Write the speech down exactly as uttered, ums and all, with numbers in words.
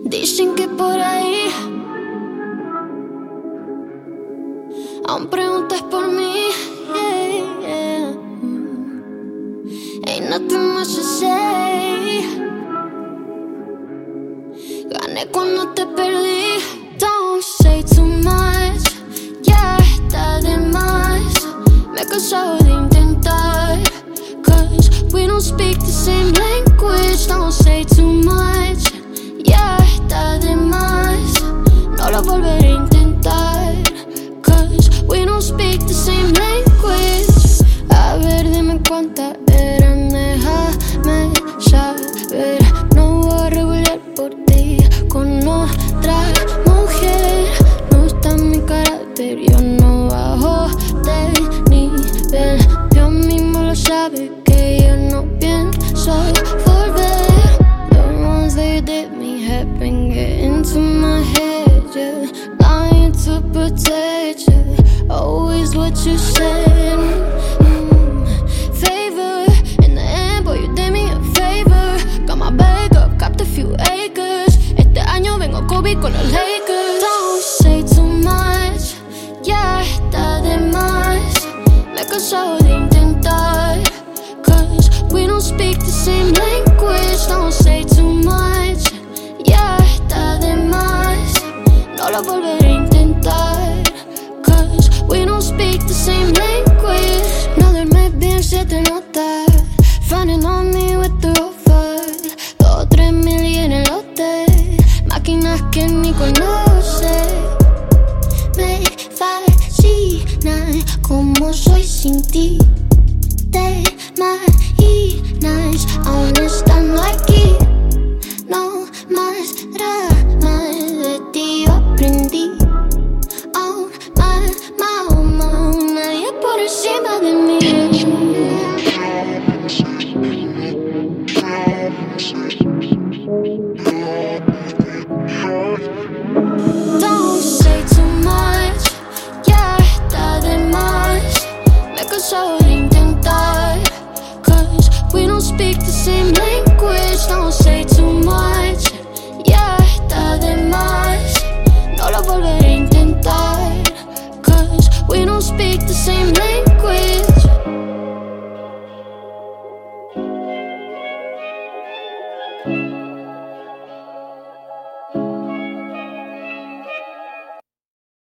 Dicen que por ahí aún preguntas por mí, yeah, yeah. Ain't nothing much to say. Gané cuando te perdí. Don't say too much, ya está de más. Me he cansado de intentar, cause we don't speak the same language. Don't say too much, ya está de más. No lo volveré a intentar, cause we don't speak the same language. A ver, dime cuántas eran, déjame saber. No voy a regular por ti con otra mujer. No está en mi carácter, yo no bajo de nivel. Yo mismo lo sabe que yo no pienso volver. The ones they did me have been getting to my head, yeah. Lying to protect you, always what you said. mm. Favor, in the end, boy, you did me a favor. Got my bag up, copped a few acres. Este año vengo Kobe con los Lakers. Don't say too much, ya está de más. Me he cansado de intentar, cause we don't speak the same language. Don't say too much, ya está de más. No lo volveré a intentar, cause we don't speak the same language. No duermes bien, se te nota. Running on me with the rover. Dos, tres mil y en el hotel. Máquinas que ni conoce. Me fascina como soy sin ti. Te imaginas aún estando aquí. No más dramas, de ti yo aprendí. Aún más, más, más, nadie por encima de mí. Don't say too much, ya está de más. Me he cansado de intentar, cause we don't speak the same language. Don't say too much, ya está de más. No lo volveré